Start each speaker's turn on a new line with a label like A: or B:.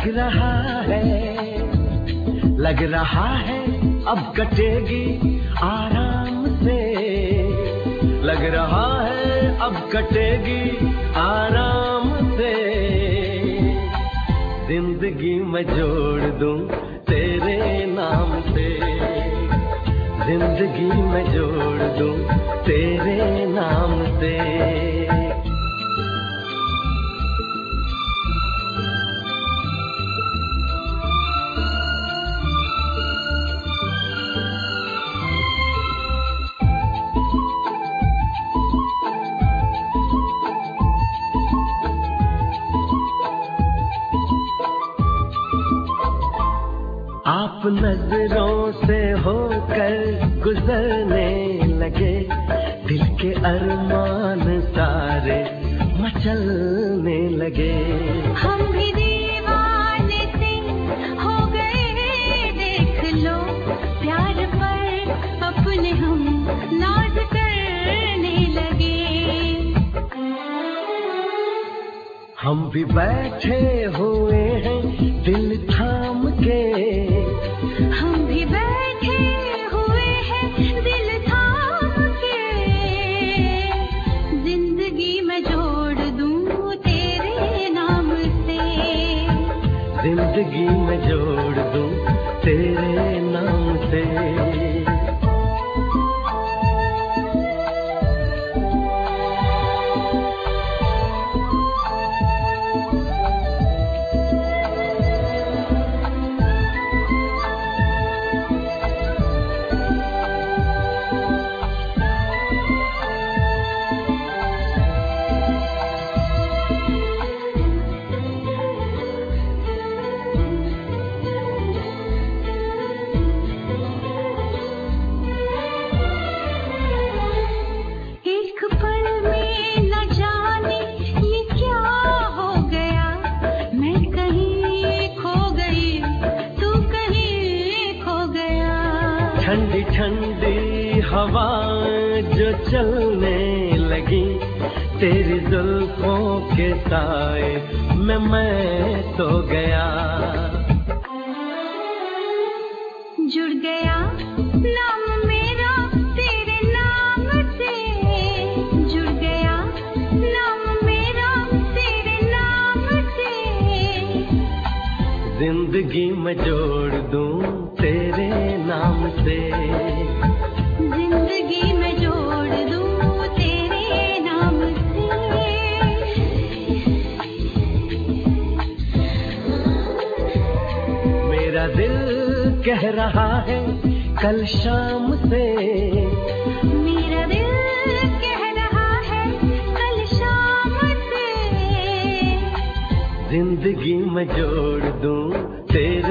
A: लग रहा है अब कटेगी आराम से, लग रहा है अब कटेगी आराम से। जिंदगी में जोड़ दूं तेरे नाम से, जिंदगी में जोड़ दूं तेरे नाम से। आप नजरों से होकर गुजरने लगे, दिल के अरमान सारे मचलने लगे।
B: हम भी दीवाने से हो गए, देख लो प्यार पर अपने हम नाज करने लगे।
A: हम भी बैठे हुए हैं दिल थाम के,
B: हम भी बैठे हुए हैं दिल थाम के। जिंदगी में जोड़ दूं तेरे नाम से,
A: जिंदगी में जोड़ दूं तेरे नाम से। ठंडी ठंडी हवा जो चलने लगी, तेरी जुल्फों के साए में मैं तो गया।
B: जुड़ गया नाम मेरा तेरे नाम से, जुड़ गया नाम मेरा तेरे नाम से।
A: जिंदगी में जोड़ दूं तेरे नाम से,
B: जिंदगी में जोड़ दूं तेरे नाम से।
A: मेरा दिल कह रहा है कल शाम से,
B: मेरा दिल कह रहा है कल शाम से।
A: जिंदगी में जोड़ दूं तेरे